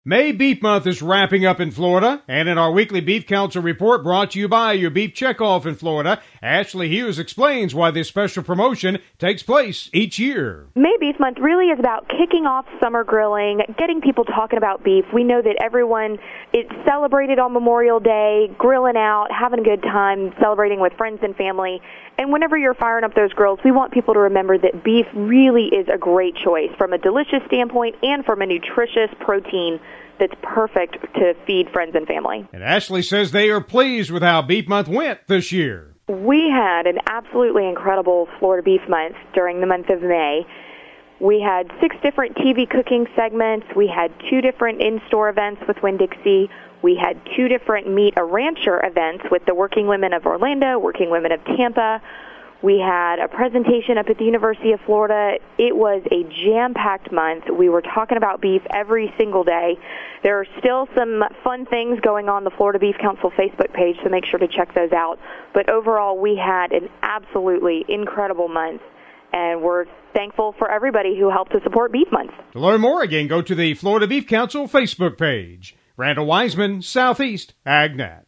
May Beef Month is wrapping up in Florida, and in our weekly Beef Council report brought to you by your Beef Checkoff in Florida, Ashley Hughes explains why this special promotion takes place each year. May Beef Month really is about kicking off summer grilling, getting people talking about beef. We know that everyone is celebrated on Memorial Day, grilling out, having a good time, celebrating with friends and family. And whenever you're firing up those grills, we want people to remember that beef really is a great choice from a delicious standpoint and from a nutritious protein that's perfect to feed friends and family. And Ashley says they are pleased with how Beef Month went this year. We had an absolutely incredible Florida Beef Month during the month of May. We had 6 different TV cooking segments. We had 2 different in-store events with Winn-Dixie. We had 2 different Meet a Rancher events with the Working Women of Orlando, Working Women of Tampa. We had a presentation up at the University of Florida. It was a jam-packed month. We were talking about beef every single day. There are still some fun things going on the Florida Beef Council Facebook page, so make sure to check those out. But overall, we had an absolutely incredible month, and we're thankful for everybody who helped to support Beef Month. To learn more, again, go to the Florida Beef Council Facebook page. Randall Wiseman, Southeast AgNet.